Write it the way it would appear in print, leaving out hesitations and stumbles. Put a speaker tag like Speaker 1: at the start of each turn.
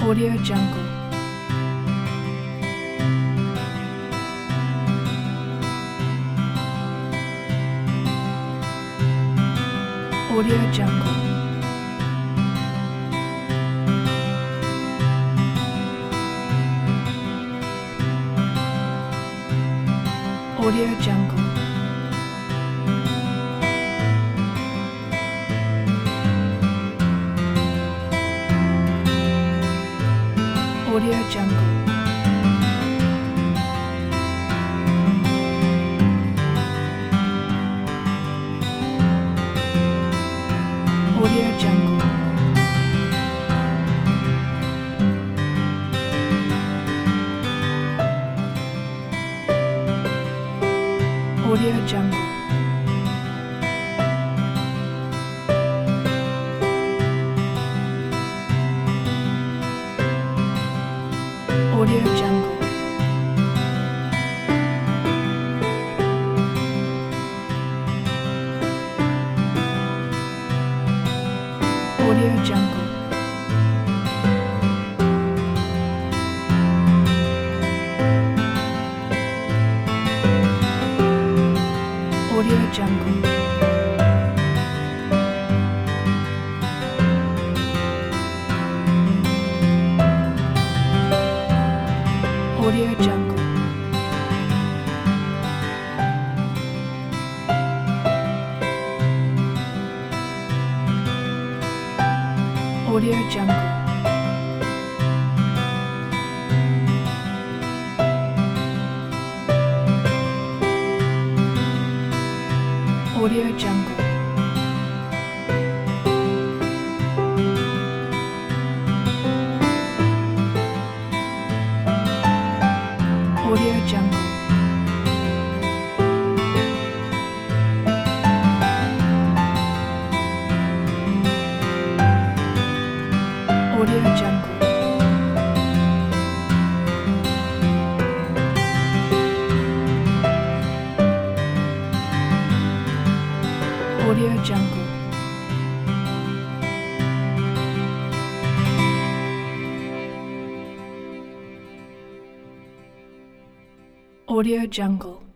Speaker 1: Audio Jungle. Audio Jungle. Audio Jungle. Audio Jungle. Audio Jungle. Audio Jungle. Audio Jungle. Audio Jungle. Audio Jungle. Audio Jungle. Audio Jungle. Audio Jungle. Audio Jungle. Audio Jungle. Audio Jungle. Audio Jungle.